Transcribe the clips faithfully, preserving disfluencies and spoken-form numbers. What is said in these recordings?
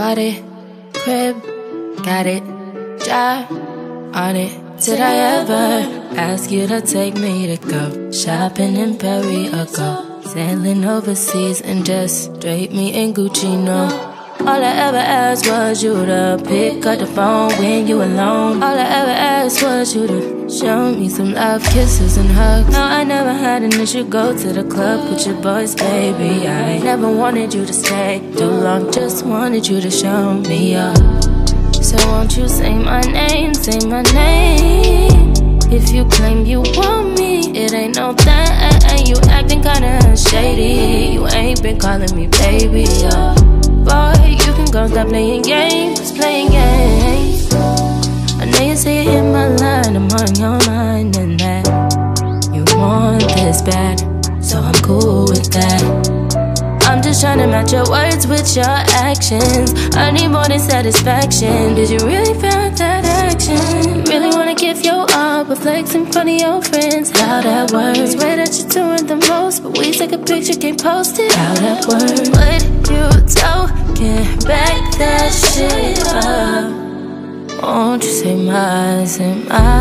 Bought it, crib, got it, job on it. Did I ever ask you to take me to go shopping in Paris or go sailing overseas and just drape me in Gucci? No. All I ever asked was you to pick up the phone when you alone. All I ever asked was you to show me some love, kisses and hugs. No, I never had an issue, go to the club with your boys, baby. I never wanted you to stay too long, just wanted you to show me up. So won't you say my name, say my name. If you claim you want me, it ain't no thing. You acting kinda shady, you ain't been calling me baby, yeah. Boy, you can go stop playing games, playing games. I know you say you hit my line, I'm on your mind and that you want this bad, so I'm cool with that. I'm just trying to match your words with your actions. I need more than satisfaction. Did you really feel that action? Really wanna give you all, but flex in front of your friends. How that works? Swear that you're doing the most, but we take a picture, can't post it. How that works? What you talking? Back that shit up. Won't you say my, say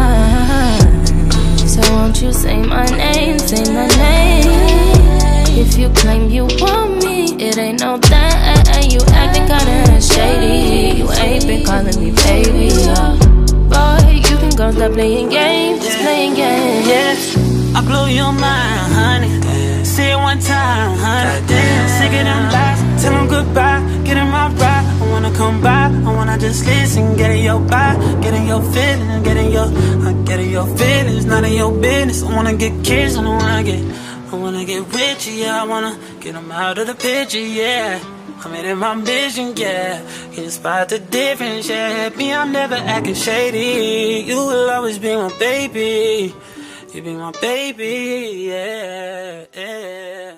mine? So won't you say my name, say my name? If you claim you want me, it ain't no thing. You acting kinda shady, you ain't been calling me baby, yeah. Boy, you can go stop playing games, just playing games. Yeah, I blow your mind, honey. Say it one time, honey. Sick of them lies, tell them goodbye. Get in my ride, I wanna come by. I wanna just listen, get in your vibe, get in your feelings, get in your, uh, get in your feelings, not in your business. I wanna get kissed, I don't wanna get, I wanna get with you, yeah. I wanna get them out of the picture, yeah. I'm in my vision, yeah. Can you spot the difference, yeah? Me, I'm never acting shady. You will always be my baby. You be my baby, yeah, yeah.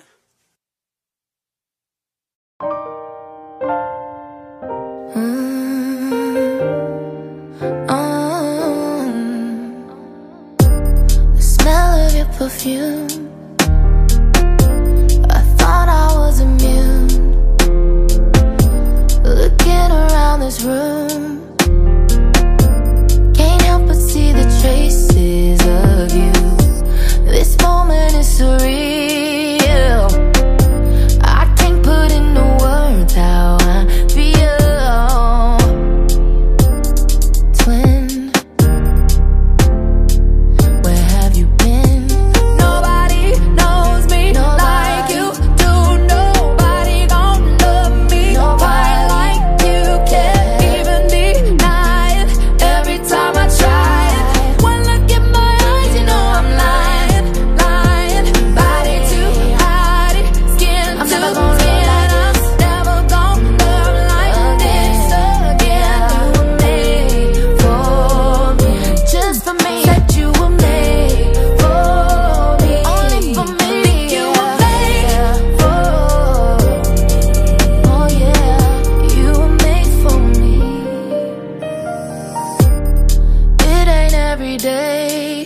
Mm, oh, the smell of your perfume. I thought I was immune. Looking around this room, can't help but see the traces of you. This moment is surreal. I can't put into words how I feel. Twin, where have you been? Nobody knows me like you do. Nobody gon' love me quite like you. Can't even deny it every time I try it. One look in my eyes, you know I'm lying, lying. Body to body, skin to skin. I'm never gonna love like this again. You were made for me, just for me. Said you were made for me, only for me. Think you were made for me. Oh yeah, you were made for me. It ain't every day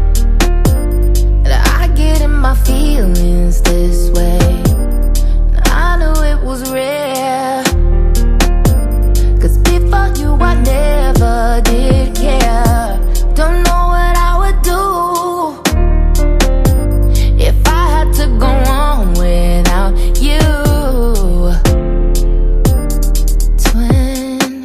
that I get in my feelings this way. I knew it was rare, 'cause before you I never did care. Don't know what I would do if I had to go on without you. Twin,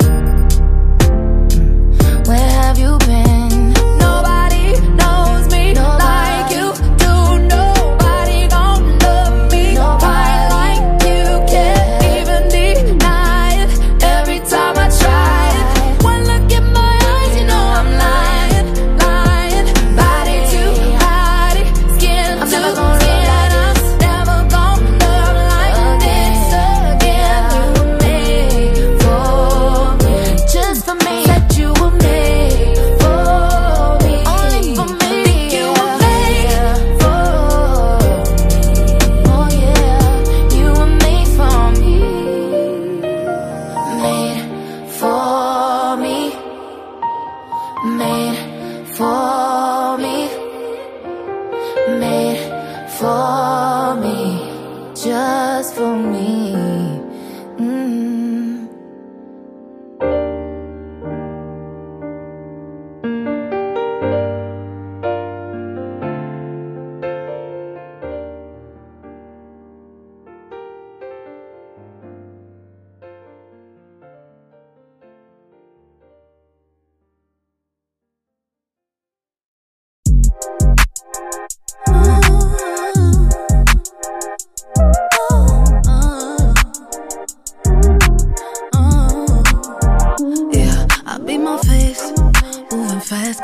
where have you been? Nobody knows me like you do. Nobody gon' love me quite like you. Can't even deny it every time I try it. One look in my eyes, you know I'm lying, lying. Body to body, skin to skin. I'm never gonna love like this again. You were made for me, just for me. Said you were made for me, only for me. Think you were made for me. Oh yeah, you were made for me, made for me, made for me, made for me, just for me. Mm.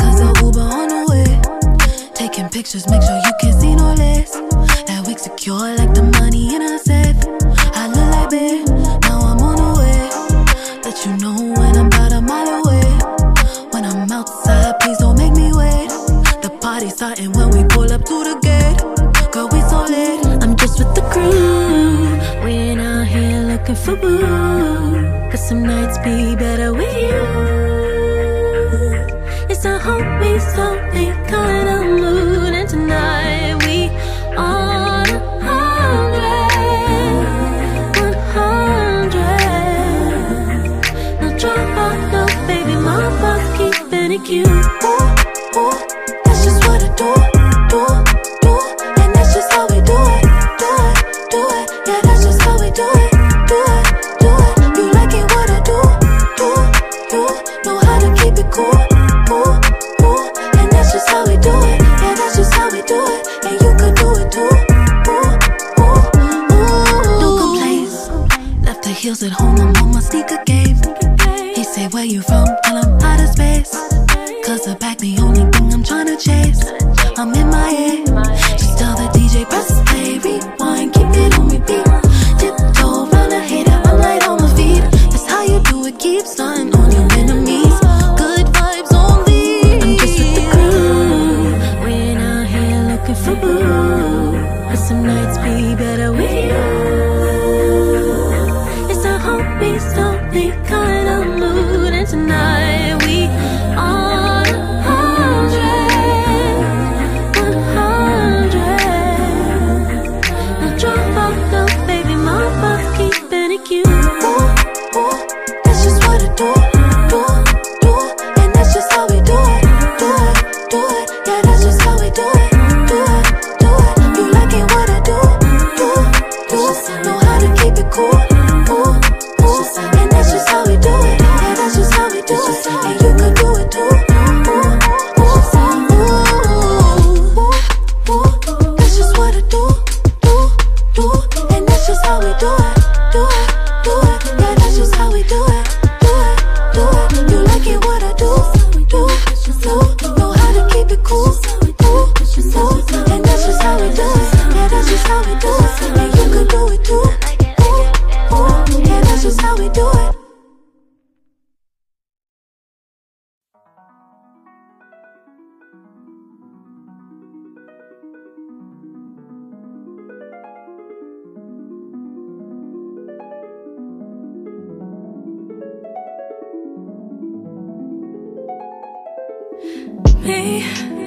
cause the Uber on the way. Taking pictures, make sure you can see no less. That wig secure like the money in a safe. I look like babe, now I'm on the way. Let you know when I'm about a mile away. When I'm outside, please don't make me wait. The party's starting when we pull up to the gate. Girl, we so late. I'm just with the crew. We ain't out here looking for boo. Cause some nights be better with you. It's a homie, slowly calling a mood. And tonight we on a hundred, one hundred. No drama, no baby, my boss keeping it cute. Ooh, ooh, that's just what I do, do, do. And that's just how we do it, do it, do it. Yeah, that's just how we do it, do it, do it. You like it what I do, do, do. Know how to keep it cool, ooh, ooh. And that's just how we do it, yeah, that's just how we do it. And you could do it too, ooh, ooh, ooh. No complaints, left the heels at home, I'm on my sneaker game. He say, where you from? Tell him out of space. Cause the back the only thing I'm tryna chase. I'm in my head. Just tell the D J press play, rewind, keep it on repeat. Tiptoe round a hater, I'm light on my feet. That's how you do it, keep stunting on your enemies. Good vibes only. I'm just with the crew. We ain't out here looking for boo. But some nights be better with you. It's a homie, slowly calling a mood. And tonight we on a hundred, one hundred. No drama, no baby, my boss keeping it cute. Ooh, ooh, that's just what I do, do, do. And that's just how we do it, do it, do it. Yeah, that's just how we do it, do it, do it. You like it what I do, do, do. Know how to keep it cool, ooh, ooh. And that's just how we do it, yeah, that's just how we do it. And you could do it too, ooh, ooh, ooh, ooh. That's just what I do, do, do. And that's just how we do it, do it, do it. Yeah, that's just how we do it, do it, do it. You like it what I do, do, do. Know how to keep it cool, ooh, ooh. And that's just how we do it, yeah, that's just how we do it. And you could do it too, ooh, ooh. Yeah, that's just how we do it. Me,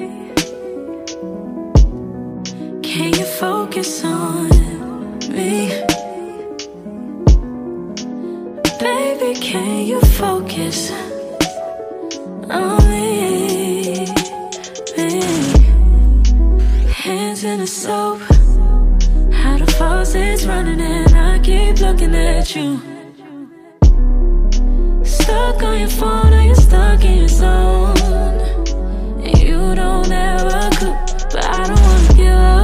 can you focus on me? Baby, can you focus on me? Me. Hands in the soap, how the faucet's running and I keep looking at you. Stuck on your phone or you're stuck in your zone. You don't ever cook, but I don't wanna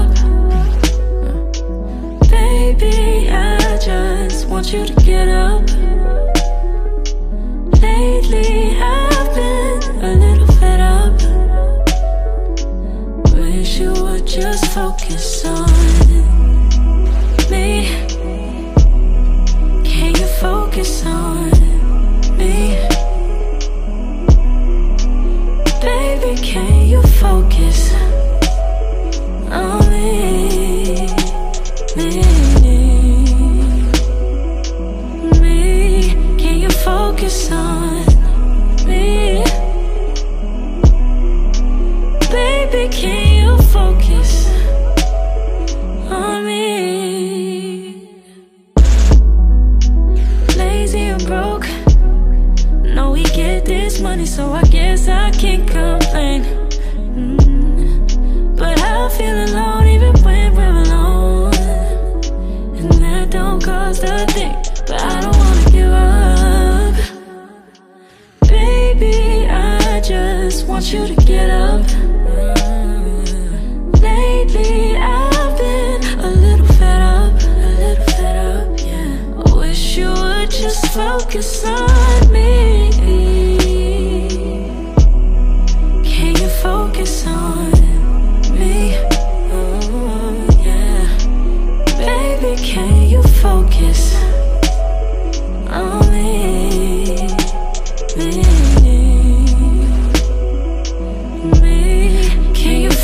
give up. Baby, I just want you to get up. Lately I've been a little fed up. Wish you would just focus on me. Can you focus on me? Baby, can you focus on me? Me, me. Can you focus on me? Baby, can you focus on me? Lazy and broke, know we get this money, so I guess I can't complain. mm. But I feel alone even when we're alone, and that don't cost a thing. But I don't wanna give up. Baby, I just want you to get up. Lately I've been a little fed up, a little fed up, yeah. I wish you would just focus on me. Can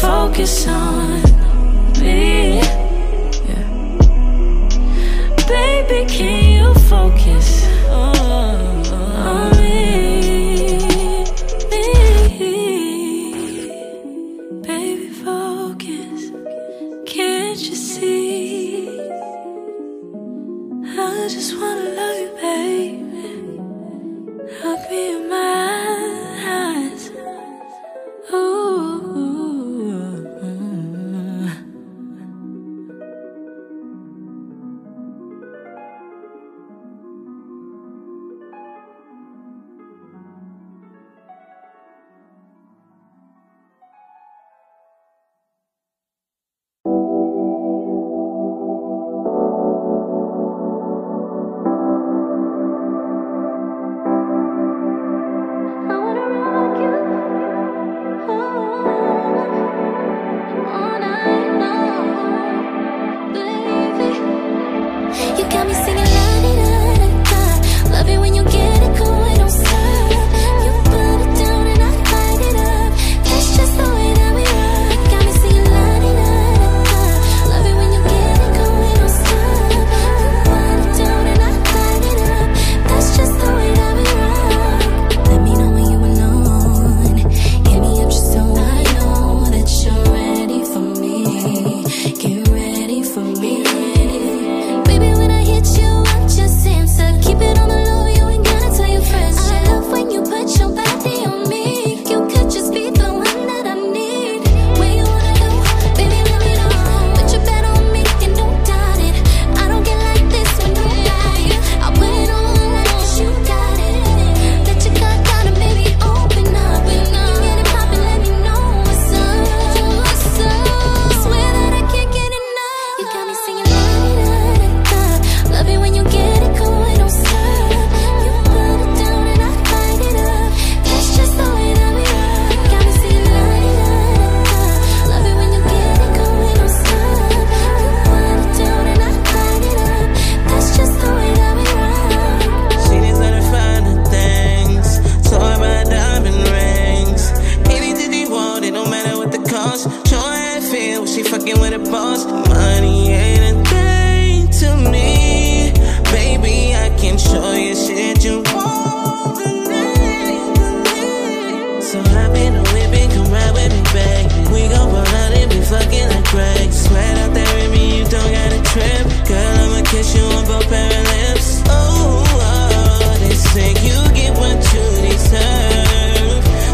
focus on me? Yeah. Baby, can you focus on, on me? me? Baby, focus. Can't you see? I just wanna love you, baby. Look me in my eyes. Ooh.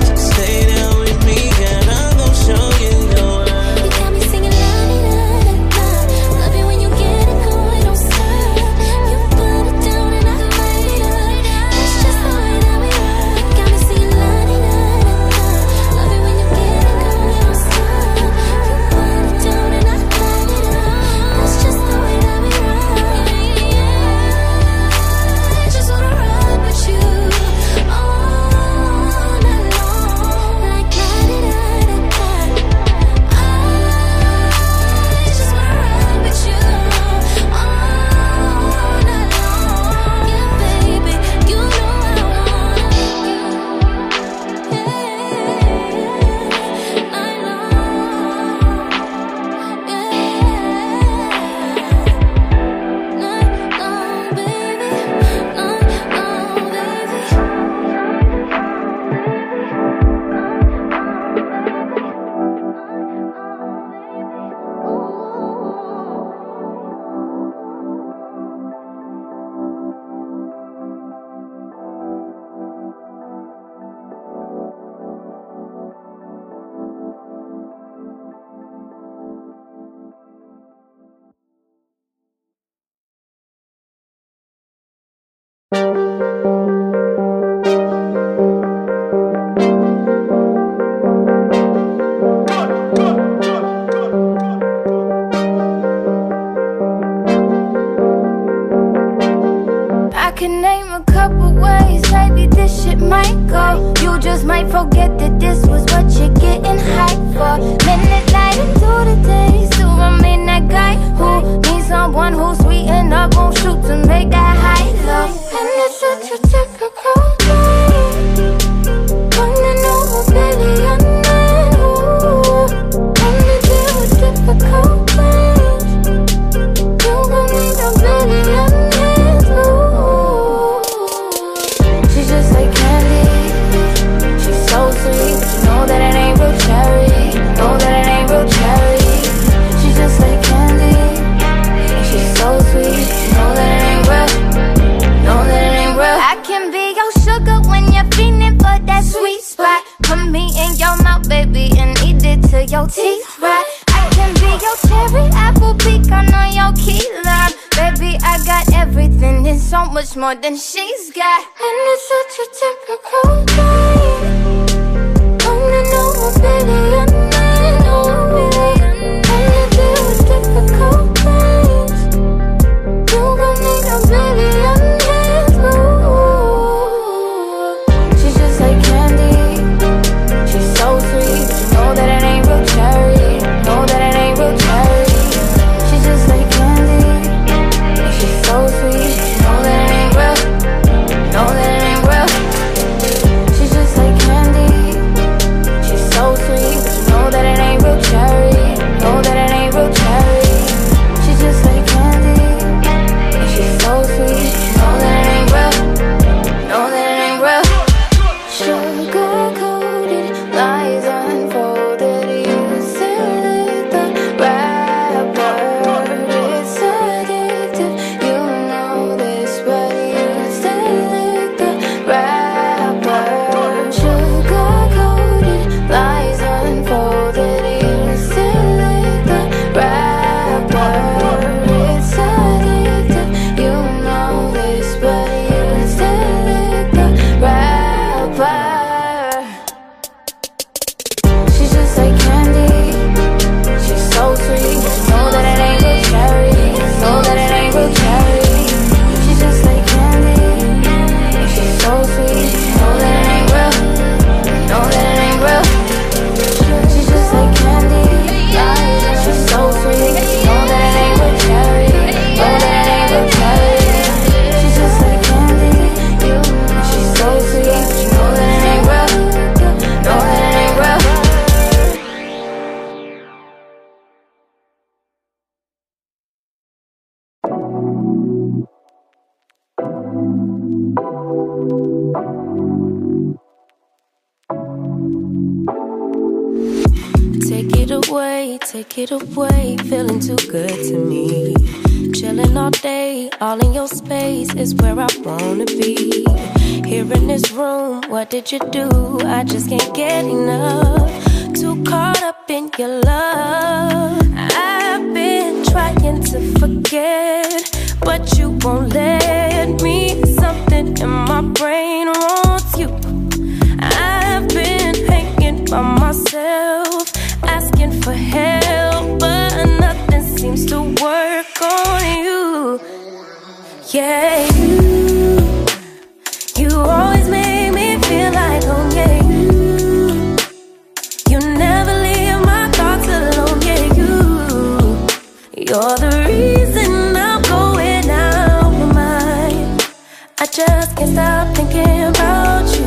Stay down with me, girl, I'm gon' show you the world. You got me singing la di da da da. to your teeth, right? I can be your cherry apple pecan on your key lime. Baby, I got everything and so much more than she's got. And it's such a typical night. Coming over, baby, I know, baby. And you deal with difficult things. You gon' need a baby, I need you. She's just like candy. She's so sweet, but you know that it ain't real cherry. Know that it ain't real cherry. She's just like candy. And she's so sweet, but you know that it ain't real. Know that it ain't real. She's just like candy. She's so sweet, but you know that it ain't real cherry. Know that it ain't real cherry. She's just like candy. And she's so sweet, but you know that it ain't real. Know that it ain't real. Sugar-coated lies unfolded. You still lick the wrapper. It's addictive, you know this, but you still lick the wrapper. Sugar-coated lies unfolded. You still lick the wrapper. It's addictive, you know this, but you still lick the wrapper. She's just like candy. She's so sweet, but you know that it ain't real cherry. Know that it ain't real cherry. She's just like candy. She's so sweet, but you know that it ain't real. Know that it ain't real. She's just like candy. She's so sweet, but you know that it ain't real cherry. Know that it ain't real cherry. She's just like candy. She's so sweet, but you know that it ain't real. Know that it ain't real. Take it away, take it away, feeling too good to me. Chilling all day, all in your space is where I wanna be. Here in this room, what did you do? I just can't get enough. Too caught up in your love. I've been trying to forget, but you won't let me. Something in my brain wants you. I've been hanging by myself, asking for help, but nothing seems to work on you. Yeah, you, you always make me feel like home. Yeah, you, you never leave my thoughts alone. Yeah, you, you're the reason I'm going out my mind. I just can't stop thinking about you.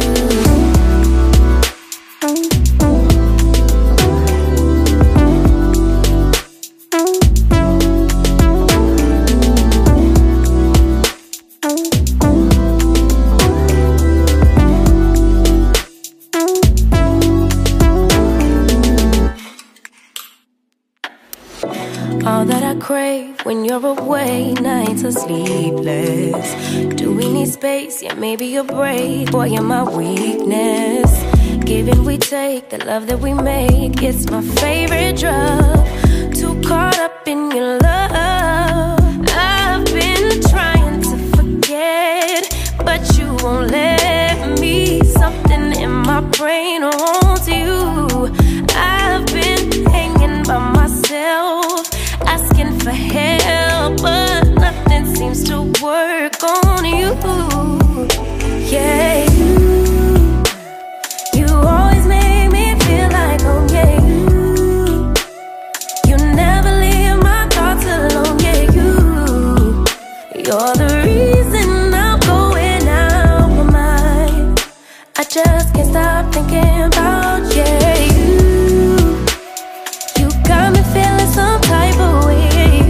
All that I crave when you're away, nights are sleepless. Do we need space? Yeah, maybe a break. Boy, you're my weakness. Give and we take, the love that we make, it's my favorite drug. Too caught up in your love. I've been trying to forget, but you won't let me. Something in my brain wants you. I've been hanging by myself, asking for help, but nothing seems to work on you. Yeah, you, you always make me feel like home. Yeah, you, you never leave my thoughts alone. Yeah, you, you're the reason I'm going out my mind. I just can't stop thinking about you. Yeah, you, you got me feeling some type of way.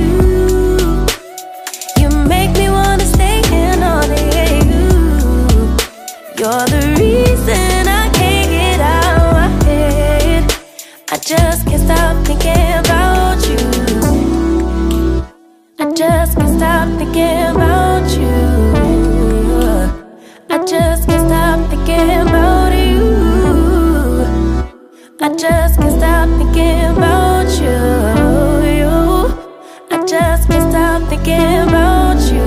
You're the reason I can't get out my head. I just can't stop thinking about you. I just can't stop thinking about you. I just can't stop thinking about you. I just just can't stop thinking about you, you. I just can't stop thinking about you.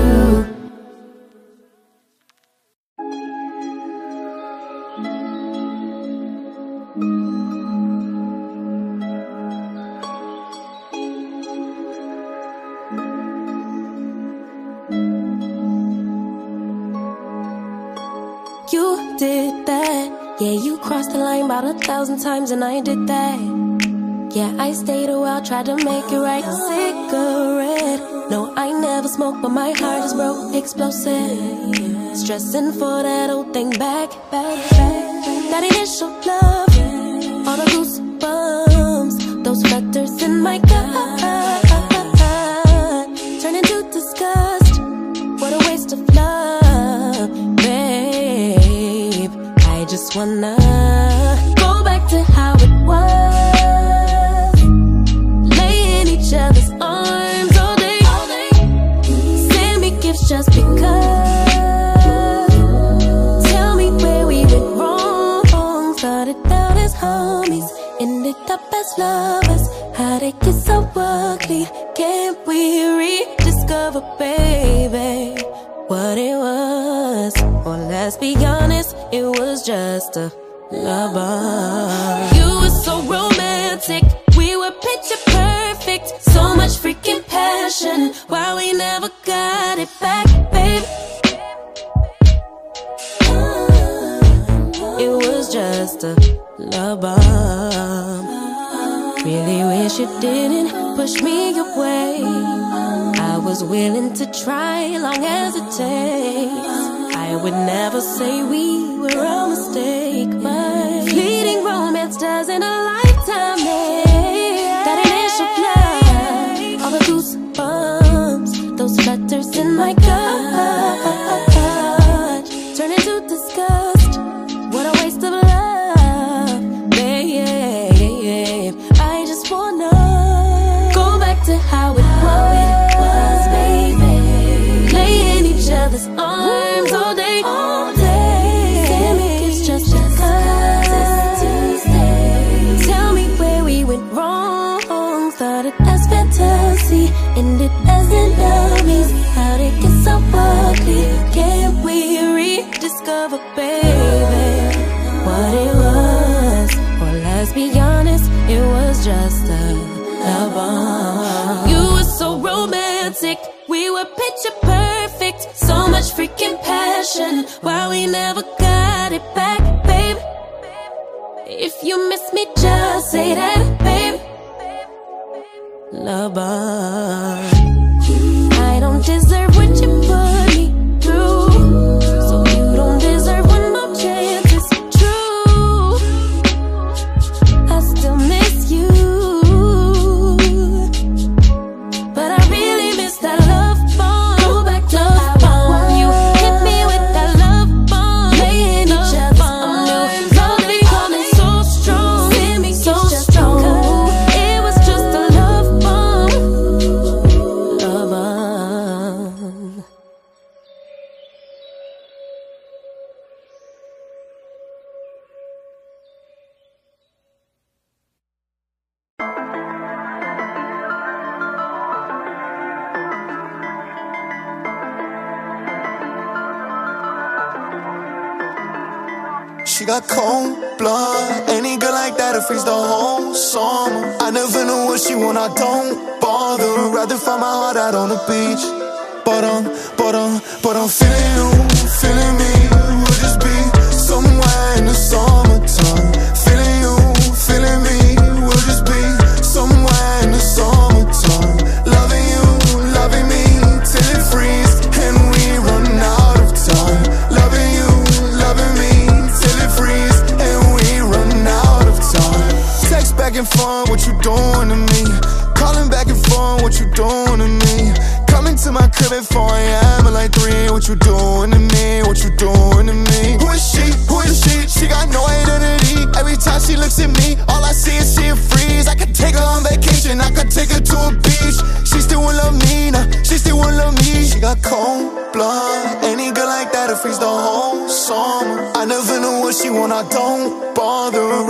You did that, yeah, you crossed the line about a thousand times and I did that. Yeah, I stayed a while, tried to make it right. Cigarette, no, I never smoked, but my heart is broke, explosive. Stressing for that old thing back, back, back. That initial love, all the goosebumps, those flutters in my gut, turn into disgust. What a waste of love, babe. I just wanna go back to how it was, lay in each other's arms all day, all day. Send me gifts just because. Tell me where we went wrong. Started out as homies, ended up as lovers. How'd it get so ugly? Can't we rediscover, baby, what it was? Or let's be honest, it was just a love bomb. You were so romantic, we were picture perfect. So much freaking passion, why we never got it back, babe? It was just a love bomb. Really wish you didn't push me away. I was willing to try, long as it takes. I would never say we were a mistake, but fleeting romance doesn't a lifetime make. That initial flight, all the goosebumps, those flutters in my gut, turn into disgust. What a waste of love, babe. I just wanna go back to how it was, baby. Lay in each other's arms all day, all day. Send me gifts just because it's Tuesday. Tell me where we went wrong. Started as fantasy, ended as enemies. How'd it get so ugly? Can't we rediscover, baby, what it was? Or let's be honest, it was just a love bomb. You were so romantic, we were picture perfect. So much freaking passion, why we never got it back, babe? If you miss me, just say that, babe. Love bomb. I don't deserve what you put me through, so you don't deserve one more chance. It's true, I still miss you, but I really miss that love bomb. Go back to love bomb. You hit me with that love bomb, laying each other's arms. Love me coming so strong, send me so strong. It was just a love bomb, love bomb. She got cold blood, any girl like that'll freeze the whole summer. I never know what she want, I don't bother. Rather find my heart out on the beach. But um, but um, but I'm feeling you, feeling me. We'll just be somewhere in the summertime. Feeling you, feeling me. We'll just be somewhere in the summertime. Loving you, loving me, till it freeze and we run out of time. Loving you, loving me, till it freeze and we run out of time. Text back and forth, what you doing to me? Calling back and forth, what you doing to me? Coming to my crib at four a m at like three. What you doing to me? What you doing to me? Who is she? Who is she? She got no identity. Every time she looks at me, all I see is she a freeze. I could take her on vacation, I could take her to a beach. She still won't love me, nah, she still won't love me. She got cold blood, any girl like that'll freeze the whole summer. I never know what she want, I don't bother.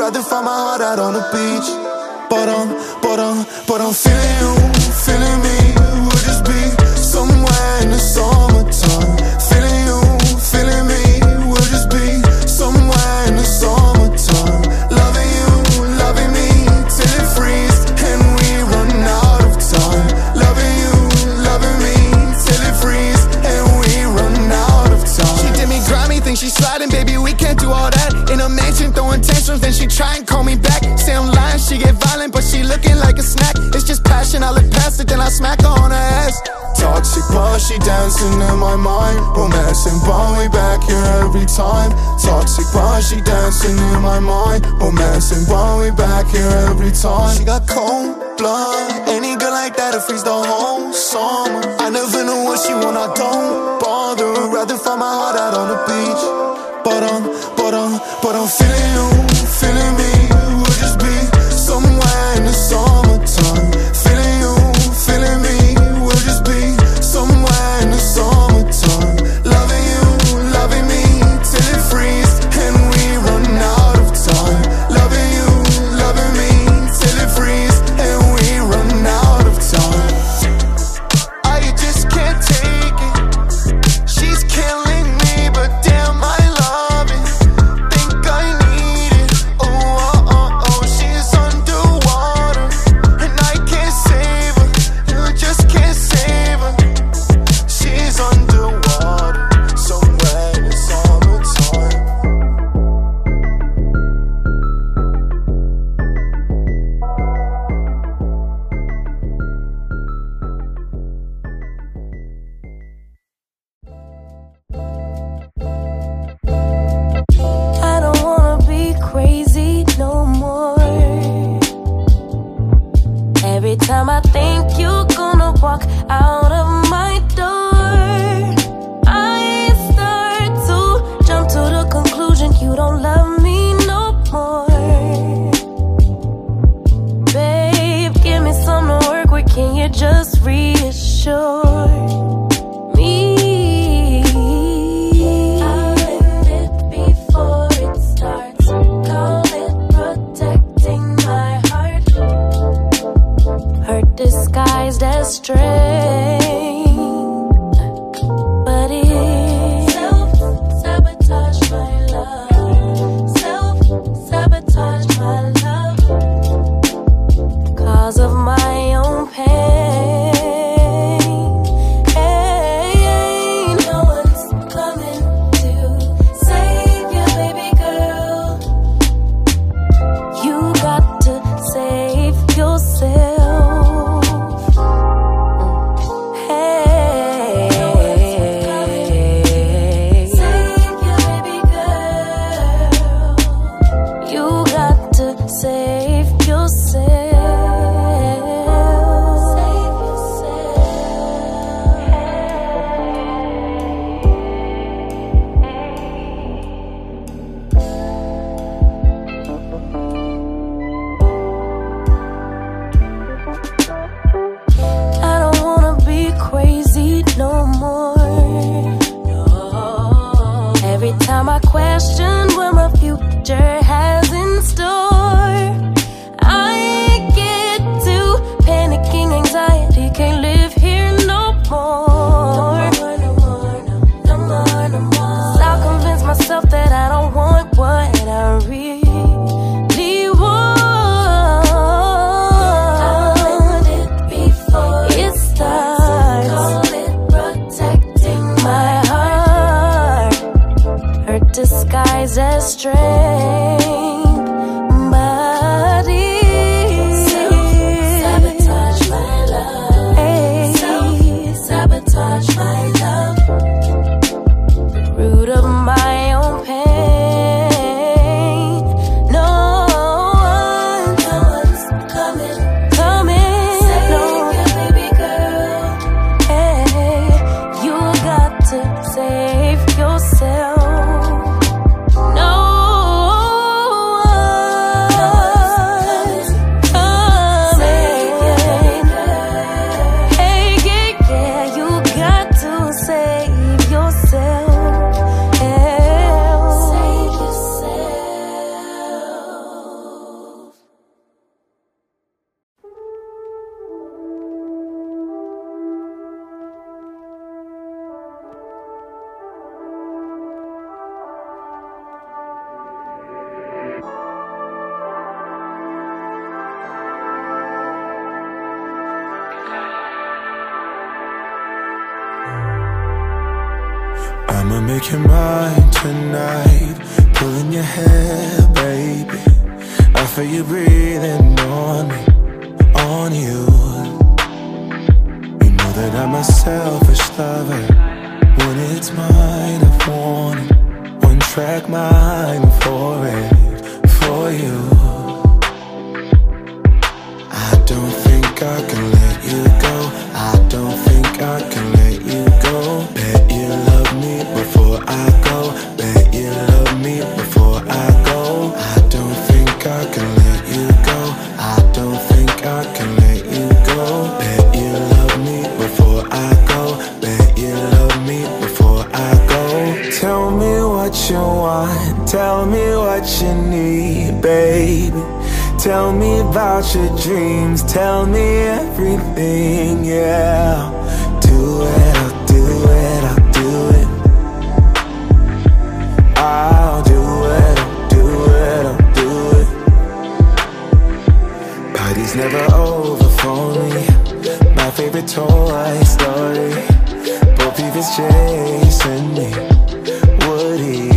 rather find my heart out on the beach. But I'm, but I'm, but I'm feeling you, feeling me. We'll just be somewhere in the summertime. Feeling you, feeling me. We'll just be somewhere in the summertime. Loving you, loving me, till it freezes and we run out of time. Loving you, loving me, till it freezes and we run out of time. She did me grimy, think she's sliding, baby, we can't do all that. In a mansion, throwing tantrums, then she try and call me back. Say I'm lying, she get violent, but she looking like a snack. It's just passion, I look past it, then I smack her on her ass. Toxic, but she dancing in my mind. Romancing, but we back here every time. Toxic, but she dancing in my mind. Romancing, but we back here every time. She got cold blood, any girl like that'll freeze the whole summer. I never know what she want, I don't bother. Rather find my heart out on the beach. But I'm, but I'm, but I'm feeling you, feeling me. We'll just be somewhere in the summertime. Feeling you, feeling me. We'll just be somewhere in the summertime. Loving you, loving me, till it freezes and we run out of time. Loving you, loving me, till it freezes and we run out of time. I just can't take it. She's killing me, but damn, I love it. Think I need it. Oh, oh, oh, oh. She's underwater and I can't save her. You just can't save her. She's underwater somewhere in the summertime. I don't wanna be crazy no more. Every time I think you're gonna walk out of my door, I start to jump to the conclusion you don't love me no more. Babe, give me something to work with, can you just reassure me? I'll end it before it starts. Call it protecting my heart. Hurt disguised as strength, but it's self-sabotage my love. Self-sabotage my love, cause of my own pain. No one's coming to save you, baby girl. You got to save yourself. Hey, save you, baby girl. You got to save yourself. Save yourself. I don't wanna be crazy no more. Every time I question what my future has in store, I get to panicking anxiety, can't live here no more. No more, no more, no more. So I'll convince myself that I don't want what I really want. I'll end it before it starts. Call it protecting my heart. Hurt disguised as strength, but I'ma make you mine tonight. Pulling your hair, baby. I feel you breathing on me, on you. You know that I'm a selfish lover. When it's mine, I want it. One track mind for it, for you. I don't think I can let you go. I don't think I can let you go. Bet you love me before I go. Bet you love me before I go. I don't think I can let you go. I don't think I can let you go. Bet you love me before I go. Bet you love me before I go. Tell me what you want. Tell me what you need, baby. Tell me about your dreams. Tell me everything, yeah. Do it, I'll do it, I'll do it. I'll do it, I'll do it, I'll do it. Party's never over for me. My favorite Toy Story. Bo Peep is chasing me. Woody,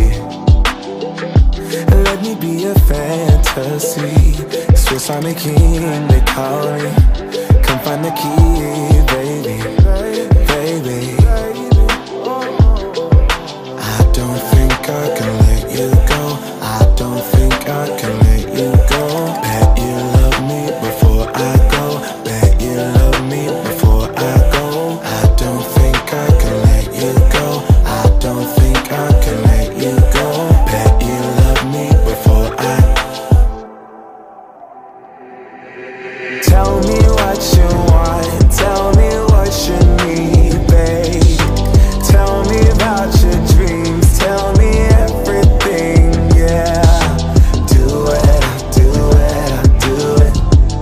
let me be a fantasy. Swiss Army King, they call me. Come find the key, baby, baby. I don't think I can let you go. I don't think I can let you go. Bet you love me before I go. Bet you love me before I go. I don't think I can let you go. I don't think I can let you go. Bet you love me before I. Tell me what you want. Tell me what you need, babe. Tell me about your dreams. Tell me everything, yeah. Do it, I'll do it, I'll do it.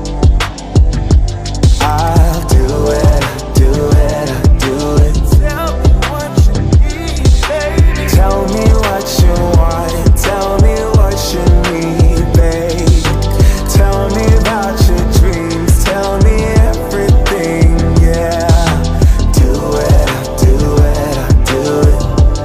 I'll do it, I'll do it, I'll do it. Tell me what you need, baby. Tell me what you want. Tell me what you need, babe. Tell me about your dreams. Tell me everything, yeah. Do it, I'll do it, I'll do it.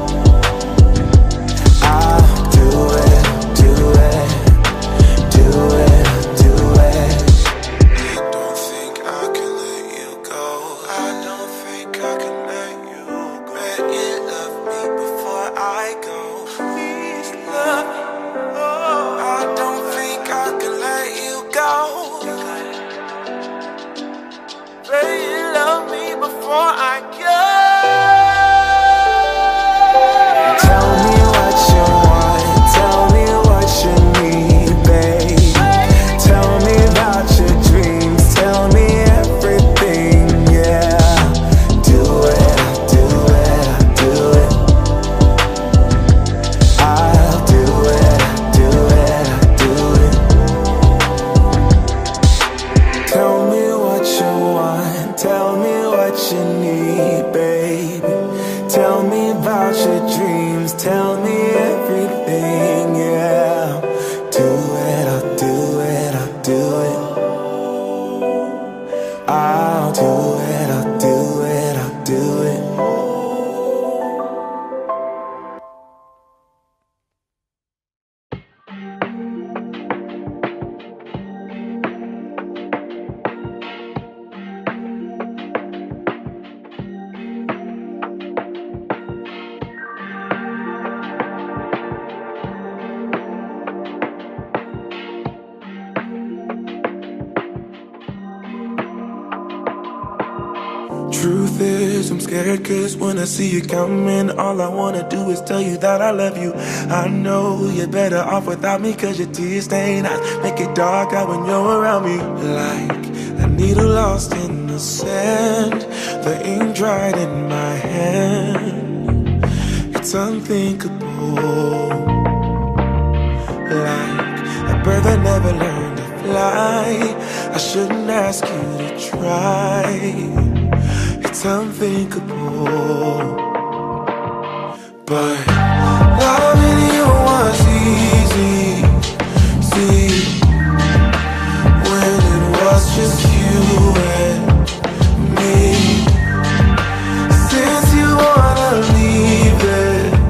I'll do it, do it, do it, do it. I don't think I can let you go. I don't think I can let you go. Bet you love me before I go. Please love me. Oh, I don't think I can let you go. Bet you love me before I go. Tell me what you want. Tell me what you need, babe. Tell me about your dreams. Tell me everything, yeah. Do it, I'll do it, I'll do it. I'll do it, I'll do it, I'll do it. Tell me what you want. Tell me what you need, baby. Tell me about your dreams. Tell me everything, yeah. Do it, I'll do it, I'll do it. I'll do it, I'll do it, I'll do it. Truth is, I'm scared cause when I see you coming, all I wanna do is tell you that I love you. I know you're better off without me cause your tears stain eyes make it dark out when you're around me. Like a needle lost in the sand, the ink dried in my hand. It's unthinkable. Like a bird that never learned to fly, I shouldn't ask you to try. It's unthinkable, but loving you was easy. See, when it was just you and me. Since you wanna leave it,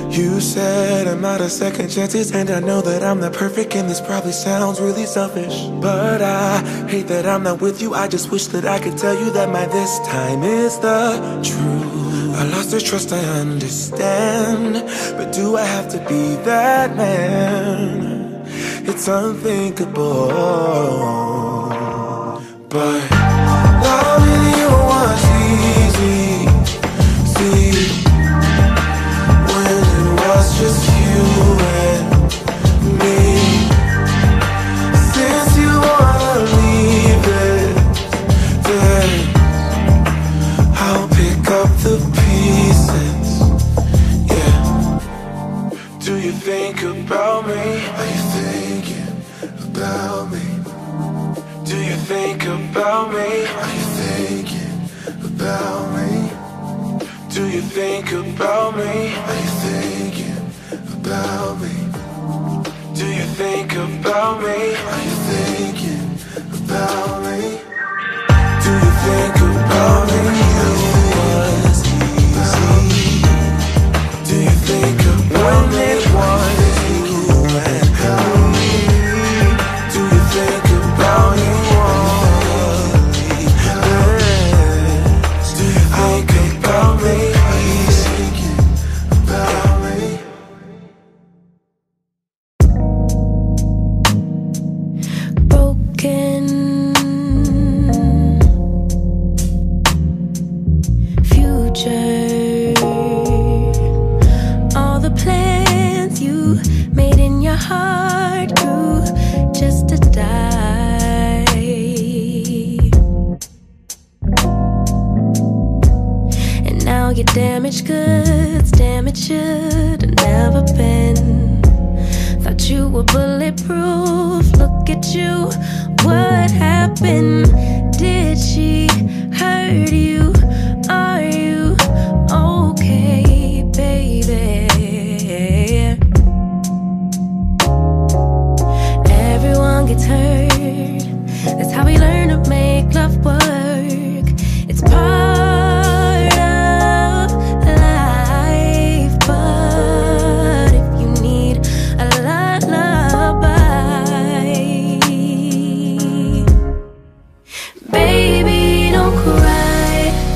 You said I'm out of second chances, and I know that I'm not perfect, and this probably sounds really selfish, but I hate that I'm not with you. I just wish that I could tell you that my this time is the truth. I lost the trust, I understand, but do I have to be that man? It's unthinkable, but loving you was easy. See, it's just you and me. Since you wanna leave it, then I'll pick up the pieces. Yeah. Do you think about me? Are you thinking about me? Do you think about me? Are you thinking about me? Do you think about me? Are you thinking about me? Do you think about me? Are you thinking about me? Do you think about me? It was easy. Do you think about me? It was you and me. Do you think about me? Do you think about me? Are you thinking about me? Broken future, all the plans you made in your heart grew just to die. And now your damaged goods, damaged should have never been. Thought you were bulletproof, look at you, what happened? Did she hurt you? Are you okay, baby? Everyone gets hurt, that's how we learn to make love work. It's part of life, but if you need a lullaby, baby, don't cry.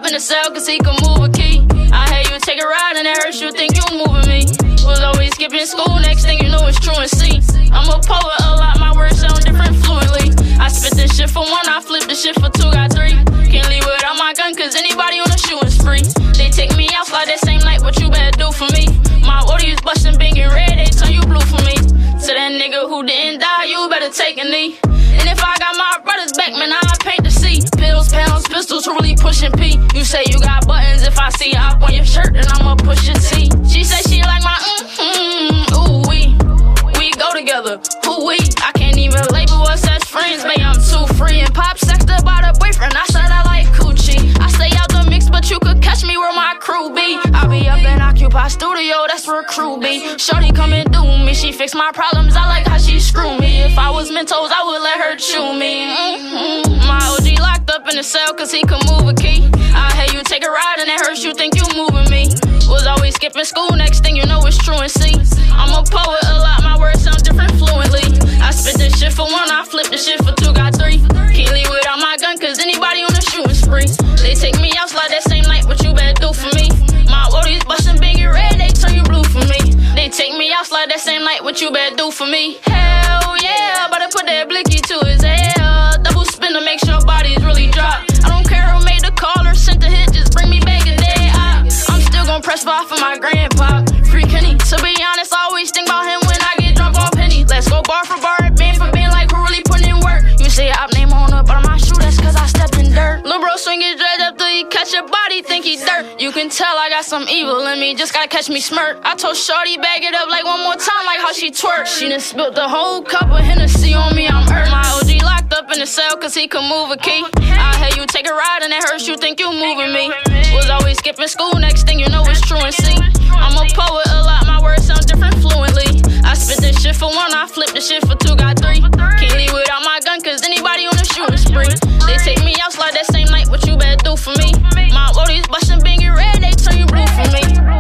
up in the cell cause he could move a key. I had you take a ride and it hurts you think you moving me. Was always skipping school, next thing you know it's true and see. I'm a poet, a lot, my words sound different fluently. I spit this shit for one, I flip this shit for two, got three. Can't leave without my gun cause anybody on the shooting spree. They take me out like that same night, what you better do for me. My audience bustin' big and red, they turn you blue for me. To that nigga who didn't die, you better take a knee. And if I got my brothers back, man, I'll paint the sea. Pills, pounds, pistols, really pushing P. You say you got buttons, if I see you up on your shirt, then I'ma push your T. She say she like my mm-hmm, ooh wee. We go together, ooh wee. I can't even label us as friends, babe, I'm too free. And pop sexed about a boyfriend, I said I like coochie. I stay out the mix, but you could catch me where my crew be. I be up in Occupy Studio, that's where crew be. Shorty come and do me, she fix my problems, I like how she screw me. If I was Mentos, I would let her chew me. Mm-hmm. My O G locked up in the cell cause he could move a key. I had you take a ride and it hurts you think you moving me. Was always skipping school, next thing you know it's true and see. I'm a poet, a lot, my words sound different fluently. I spit this shit for one, I flip this shit for two, got three. Can't leave without my gun cause anybody on the shooting spree. They take me out like that same night, what you better do for me. My woodies bustin' big and red, they turn you blue for me. They take me out like that same night, what you better do for me. Hell yeah, better put that blicky to his hell. Double spin to make sure bodies really drop. I don't care who made the call or sent the hit, just bring me back a day. I, I'm still gon' press bar for my grandpa. Free Kenny, to be honest, I always think about him when I get drunk on penny. Let's go bar for bar, band for band, like who really putting in work. You say I name on the bottom of my shoe, that's cause I stepped in dirt. Lil' bro swing his dreads up till he catch your body, think he dirt. You can tell I got some evil in me, just gotta catch me smirk. I told Shorty bag it up like one more time, like how she twerk. She done spilled the whole cup of Hennessy on me, I'm hurt. My O G locked up in the cell cause he could move a key. I had you take a ride and it hurts you think you moving me. Was always skipping school, next thing you know it's true and see. I'm a poet, a lot, my words sound different fluently. I spit this shit for one, I flip this shit for two, got three. Can't leave without my gun cause anybody on the shooting spree. They take me out like that same night, what you better do for me. My woodies bustin' big and red, they turn you blue for me.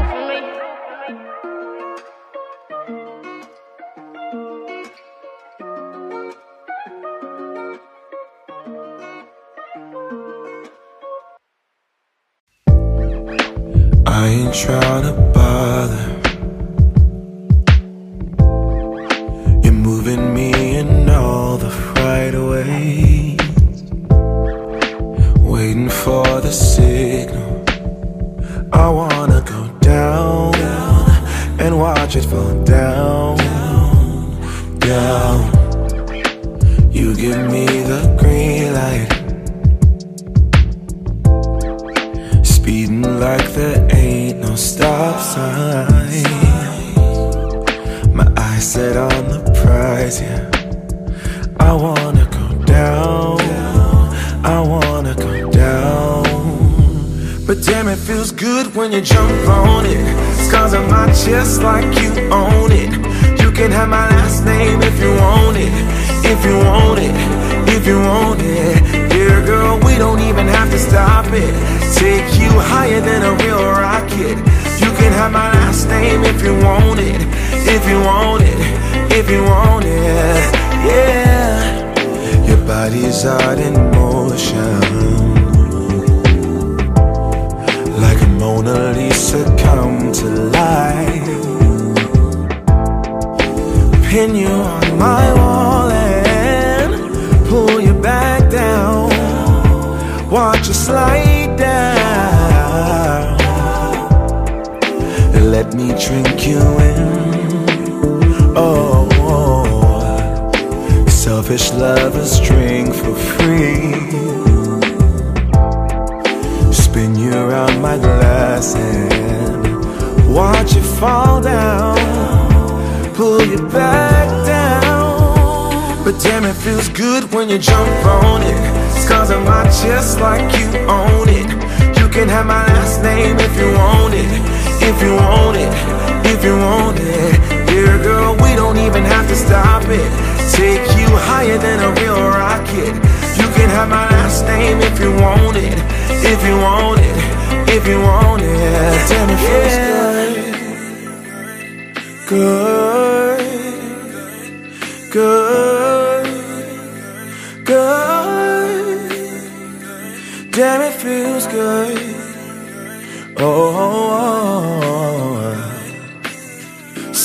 I ain't tryna bother. You're moving me in all the right ways, waiting for the signal. I wanna go down, down and watch it fall down, down, down. You give me the green light, speeding like there ain't no stop sign. My eyes set on the prize, yeah. I wanna go down, I wanna go down. But damn, it feels good when you jump on it. Scars on my chest like you own it. You can have my last name if you want it, if you want it, if you want it. Yeah, girl, we don't even have to stop it. Take you higher than a real rocket. You can have my last name if you want it, if you want it, if you want it. Yeah, your body's out in motion, like a Mona Lisa come to life. Pin you on my wall and pull you back down. Watch you slide down and let me drink you in. Oh, oh. Selfish lovers drink for free. Spin you around my glass and watch you fall down, pull you back down. But damn, it feels good when you jump on it. Scars on my chest like you own it. You can have my last name if you want it, if you want it, if you want it. Yeah, girl, we don't even have to stop it. Take you higher than a real rocket. You can have my last name if you want it, if you want it, if you want it. Damn, it feels good, good, good, good. Damn, it feels good.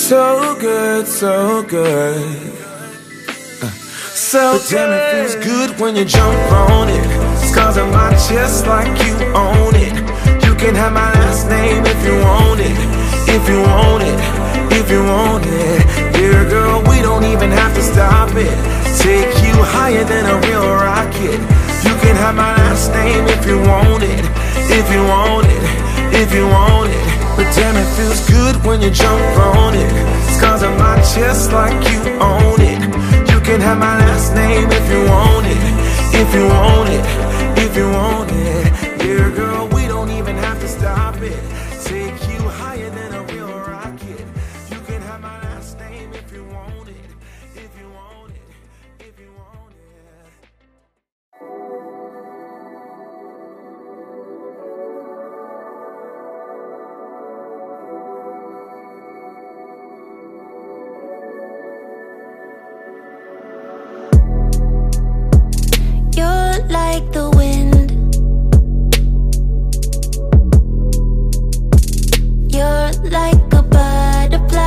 So good, so good. uh, So but damn, it feels good when you jump on it. Scars on my chest like you own it. You can have my last name if you want it. If you want it, if you want it. Yeah, girl, we don't even have to stop it. Take you higher than a real rocket. You can have my last name if you want it. If you want it, if you want it. But damn, it feels good when you jump on it. Scars on my chest like you own it. You can have my last name if you want it. If you want it, if you want it. Yeah, girl, we don't even have to stop it. Take you higher than a real rocket. You can have my last name if you want it. If you want it, if you want it. You're like the wind. You're like a butterfly.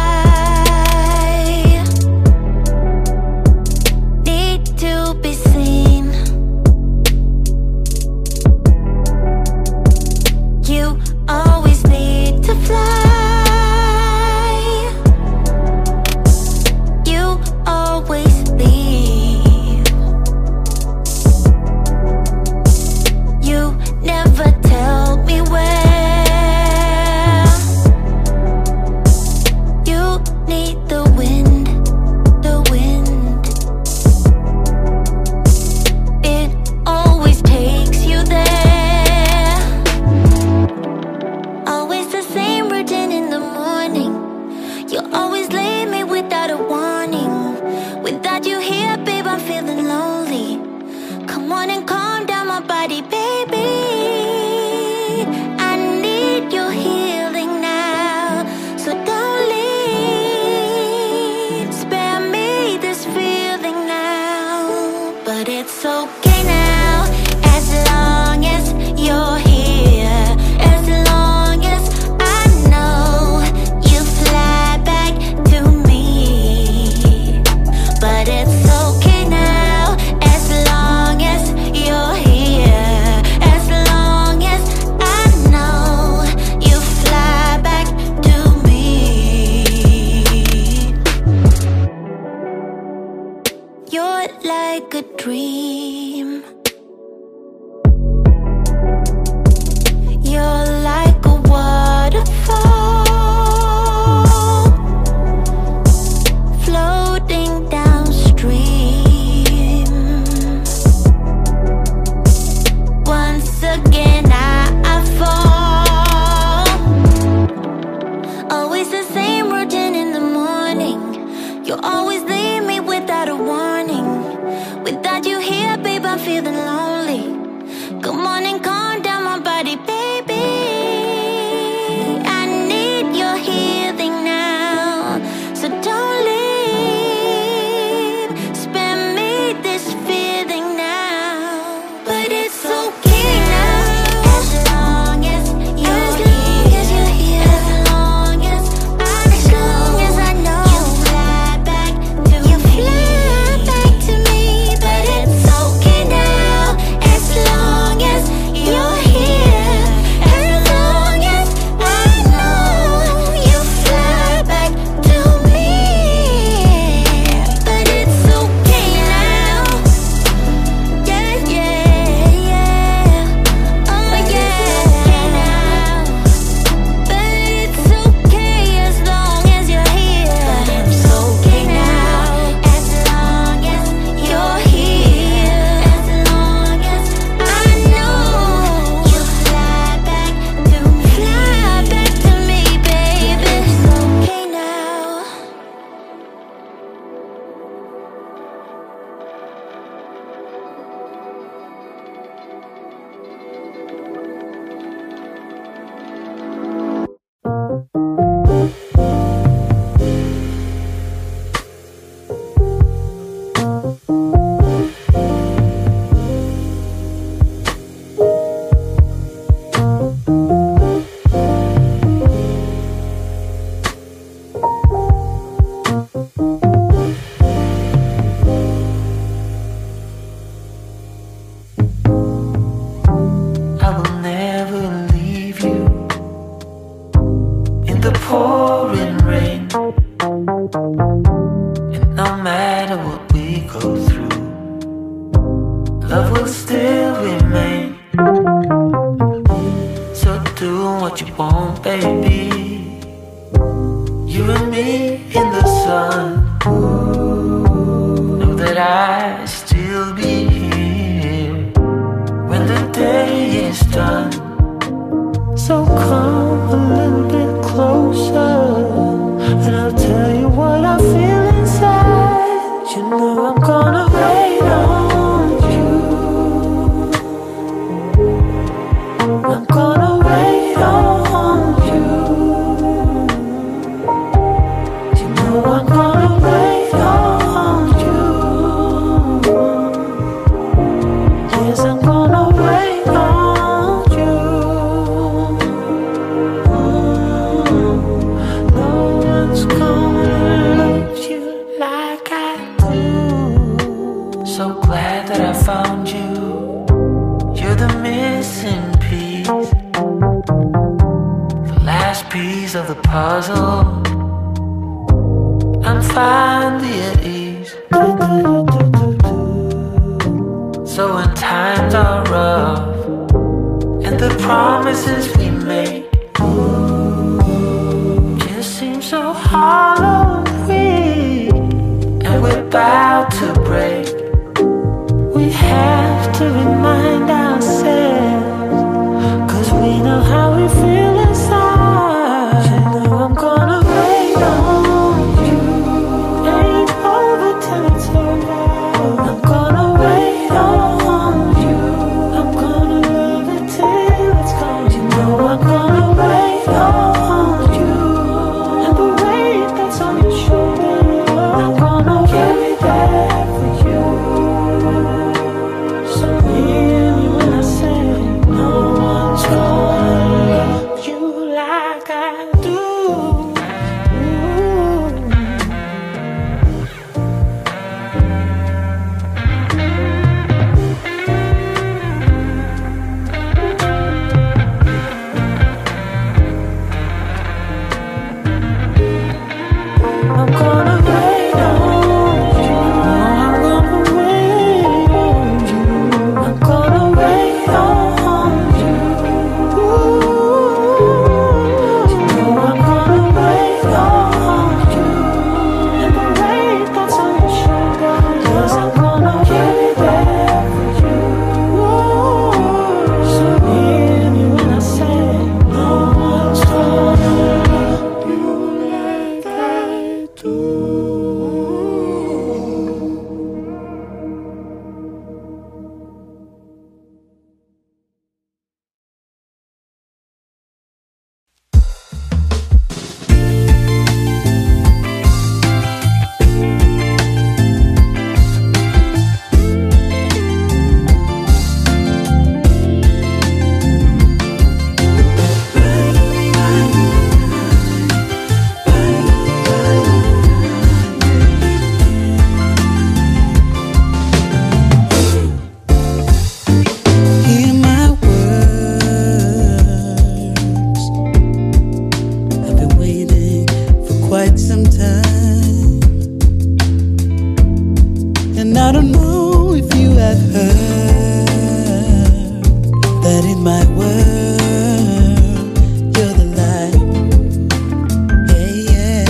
Need to be seen. You always need to fly. You always leave. You never tell me where. You need the wind, the wind. It always takes you there. Always the same routine in the morning. You always leave me without a warning. Without you here, babe, I'm feeling lonely. Come on and calm down my body, baby. I need your healing now, so don't leave. Spare me this feeling now, but it's okay now, as long as you're here. As long as I know you fly back to me. But it's okay now, as long as you're here. As long as I know you fly back to me. You're like a dream. You're like a waterfall, floating downstream. Once again I, I fall. Always the same routine in the morning. You always leave me without a warning. Without you here, babe, I'm feeling lonely. Come on and calm down my body, baby. I need your healing now, so don't leave. Spare me this feeling now, but it's okay now, as long as you're here. As long as I know you fly back pouring rain. And no matter what we go through, love will still remain. So do what you want, baby. You and me in the sun. Know that I'll still be here when the day is done. So come a little bit closer, and I'll tell you what I feel inside. You know I'm gonna wait on you. I'm gonna wait on you. You know I'm gonna wait on you. Yes, I'm gonna wait on you. Mm, no one's gonna love you like I do. So glad that I found you. You're the missing piece, the last piece of the puzzle. I'm finally at ease. So when times are rough and the promises we make just seem so hollow and weak, and we're about to break, we have to remind ourselves, 'cause we know how we feel inside. You know I'm gonna wait on you. Ain't over till it's over. I'm gonna wait on you. I'm gonna love it till it's gone. You know I'm gonna wait on you. And the weight that's on your shoulder, I'm gonna carry that for you. So hear me when I say, no one's gonna love you like I do. I'm gonna wait on you. I'm gonna wait on you. I'm gonna wait on you. You know I'm gonna wait on you. And the weight that's on your shoulder, yes, I'm gonna carry that for you. So hear me when I say, no one's gonna love you like I do. Hear my words. I've been waiting for quite some time, and I don't know if you have heard that in my world you're the light. Yeah, yeah.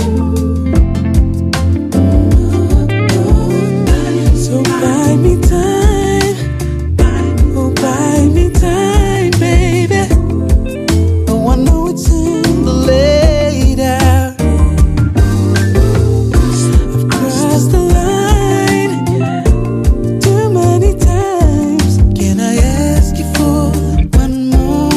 So buy me time. Oh, buy me time, baby. Oh, I know it's in the late hour. I've crossed the line too many times. Can I ask you for one more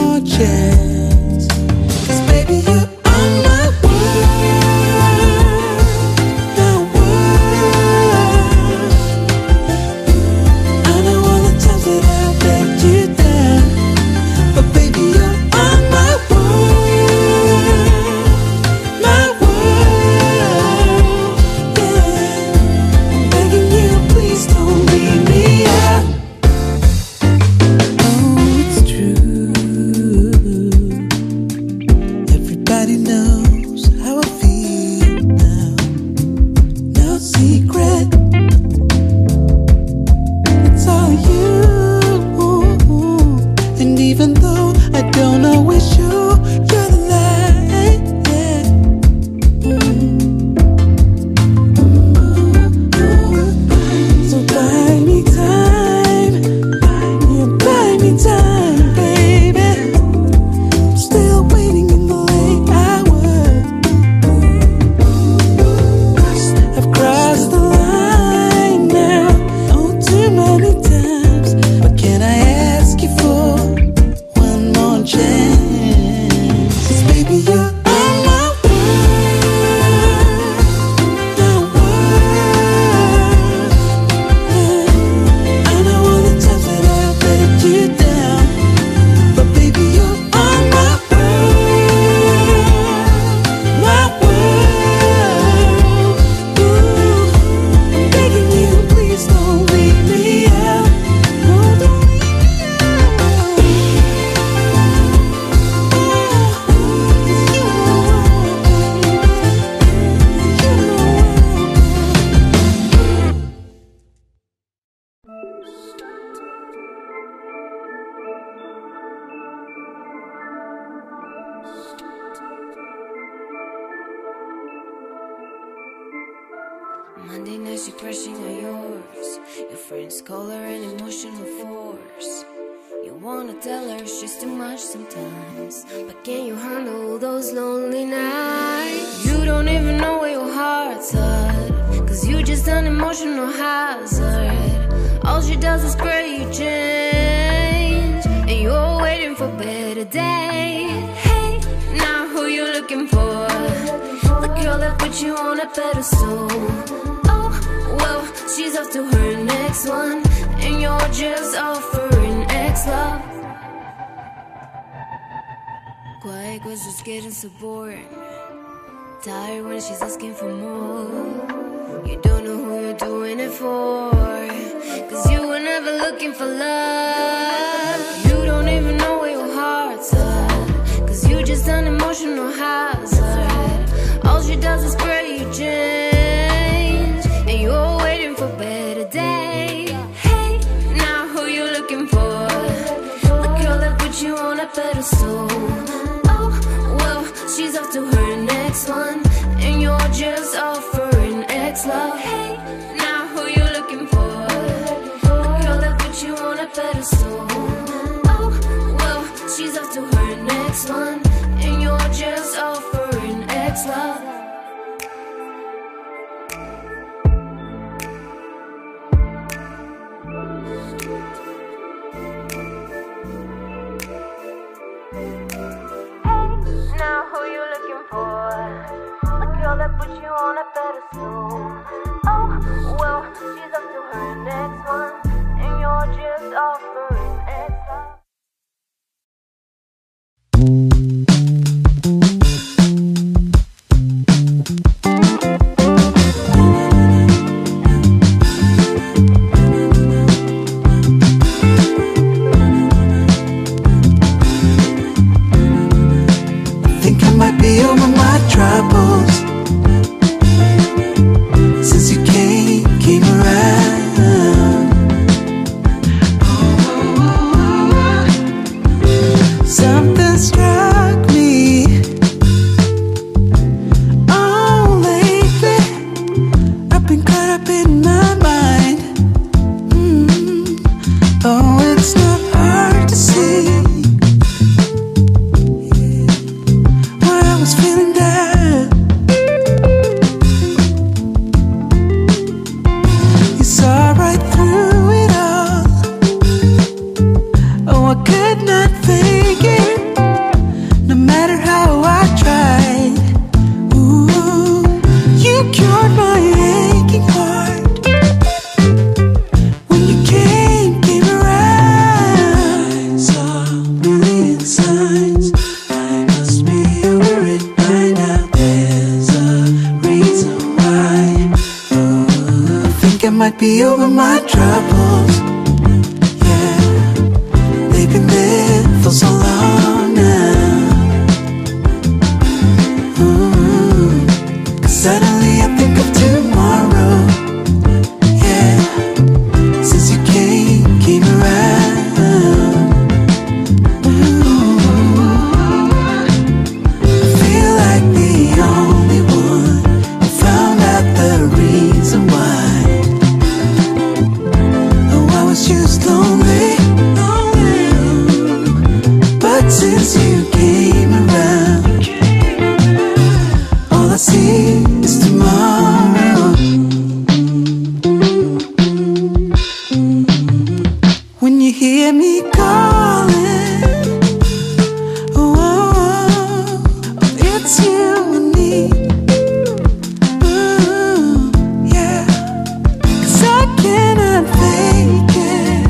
Monday night she crushing on yours. Your friends call her an emotional force. You wanna tell her she's too much sometimes, but can you handle those lonely nights? You don't even know where your heart's at, cause you just an emotional hazard. All she does is pray you change, and you're waiting for better days. Hey, now who you looking for? The girl that put you on a pedestal. Oh, well, she's off to her next one, and you're just offering ex-love. Quiet questions getting so boring. Tired when she's asking for more. You don't know who you're doing it for, cause you were never looking for love. You don't even know where your heart's at, cause you just an emotional hazard. All she does is pray you change, and you're waiting for better days. Hey, now who you looking for? The girl that put you on a pedestal. Oh, well, she's off to her next one, and you're just offering ex-love. Hey, now who you looking for? The girl that put you on a pedestal. Oh, well, she's off to her next one, and you're just offering ex-love. Now who you looking for? The girl that put you on a pedestal. Oh, well, she's up to her next one, and you're just offering ex-love. Over my troubles since you came, came around. Something struck me. Oh, lately I've been caught up in my mind. mm. Oh, it's not hard to see. Feeling that you saw right through it all. Oh, I could not fake it, no matter how I tried. Ooh, you cured my aching heart when you came, came around. I saw a million signs. I must be over it by now. There's a reason why. Oh, I think I might be over my troubles. Yeah, they've been there for so long now. Ooh, 'cause suddenly I think of tomorrow. Yeah, since you came, came around. Just lonely, lonely. But since you came around, all I see is tomorrow. When you hear me calling, oh, oh, oh, it's you and me. Ooh, yeah, 'cause I cannot fake it.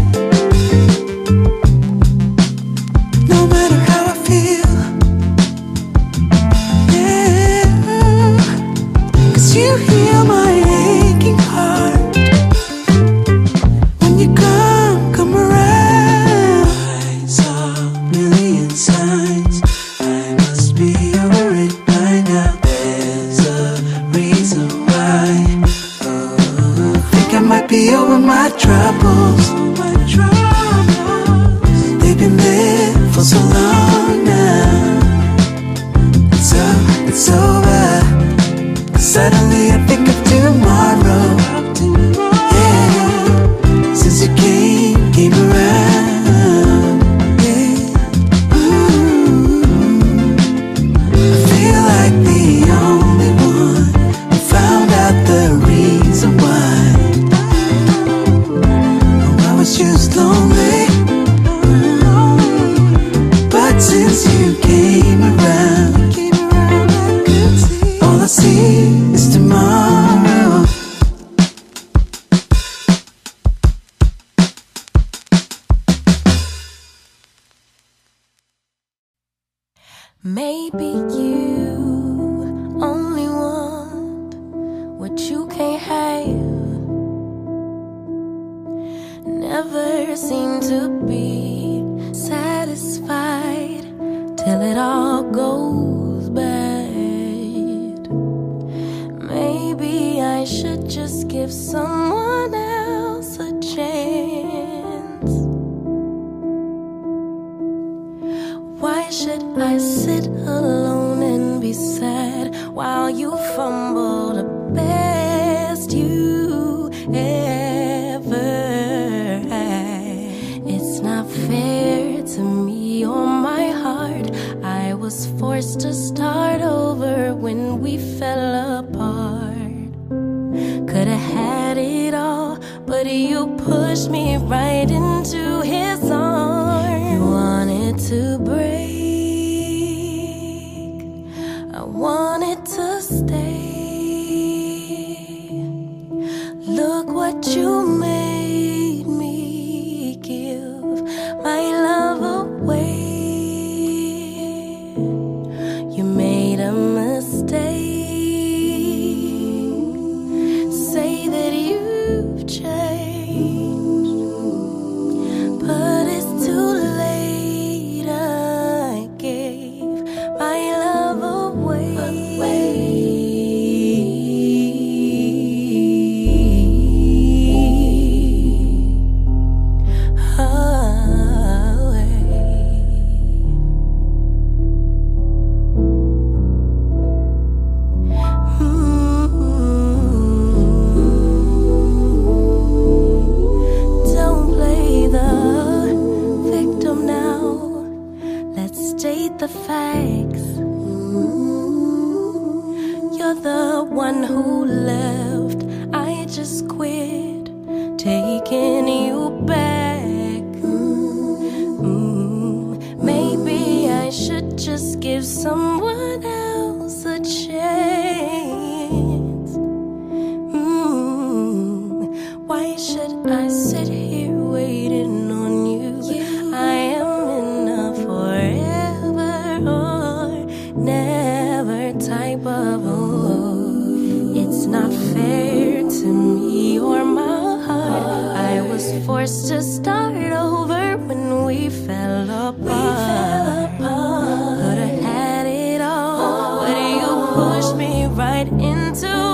You heal my aching heart when you come, come around. I saw a million signs. I must be over it by now. There's a reason why. Oh, I think I might be over my troubles. My troubles. They've been there for so long now. It's over, it's over. Suddenly I think of tomorrow. reality is tomorrow. Maybe you only want what you can't have. Never seem to be satisfied till it all goes bad. Maybe I should just give someone else a chance. Why should I sit alone and be sad while you fumble the best you ever had? It's not fair to me or my heart. I was forced to start over when we fell apart. Could've had it all, but you pushed me right into his arms. You wanted to break, I wanted to stay. Look what you made me give my love away. You made a mistake. Say that you've changed, but it's too late. I gave my love away. Don't play the victim now. Let's state the facts. You're the one who left. I just quit taking you back. Mm, maybe I should just give someone else a chance. Mm, why should I sit here waiting on you? I am in a forever or never type of mood. It's not fair to me or my heart. I was forced to start over when we fell apart. Could've had it all, but you pushed me right into